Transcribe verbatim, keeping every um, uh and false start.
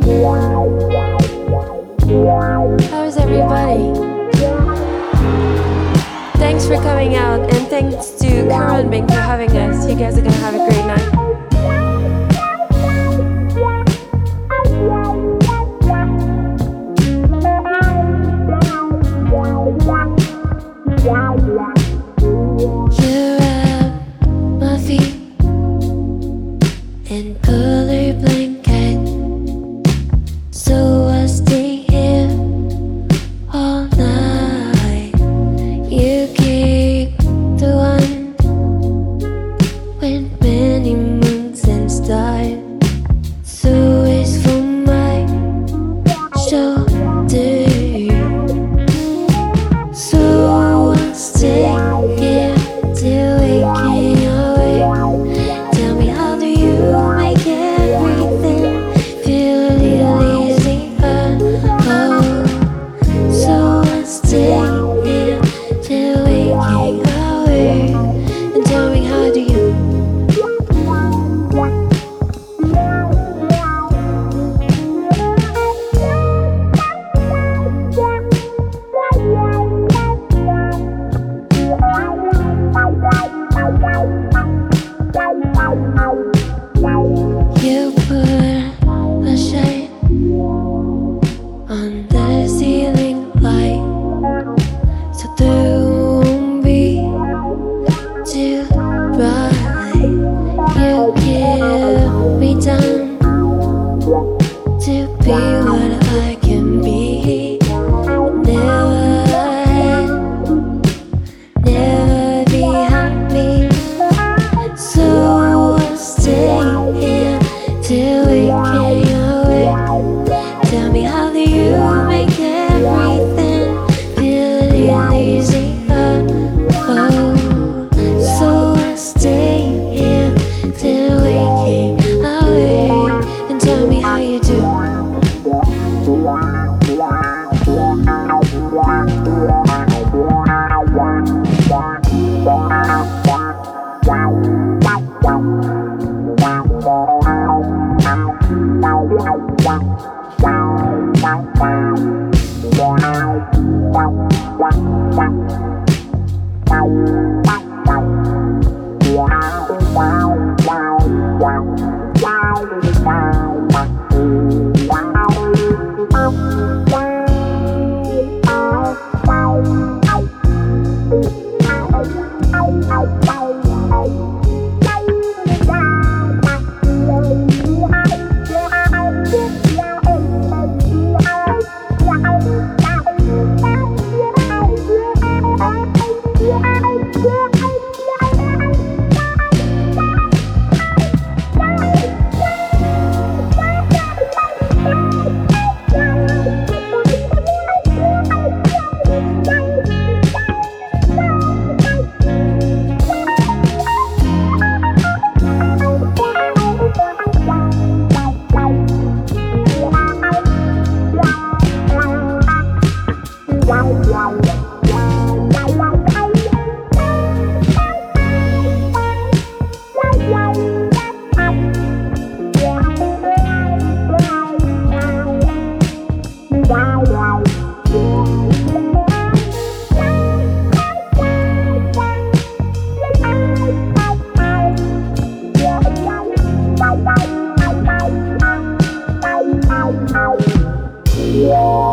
How's everybody? Thanks for coming out, and thanks to Current Bing for having us. You guys are gonna have a great night. You're at my feet in color blanket, so I stay here all night. You keep the one with many moons and stars, so it's for my shoulder. So I'll stay here till we can away. Tell me, how do you make everything feel a little easier? Oh, so I'll stay here till we can away. And tell me, how do you? You put a shade on the ceiling light, so there won't be too bright. You give me time to be what I can be. Never had, never behind me. So I'll stay here till we can away. Tell me, how do you make everything feel a little easier? Oh, so I'll stay here till we can away. And tell me how you do. Yeah.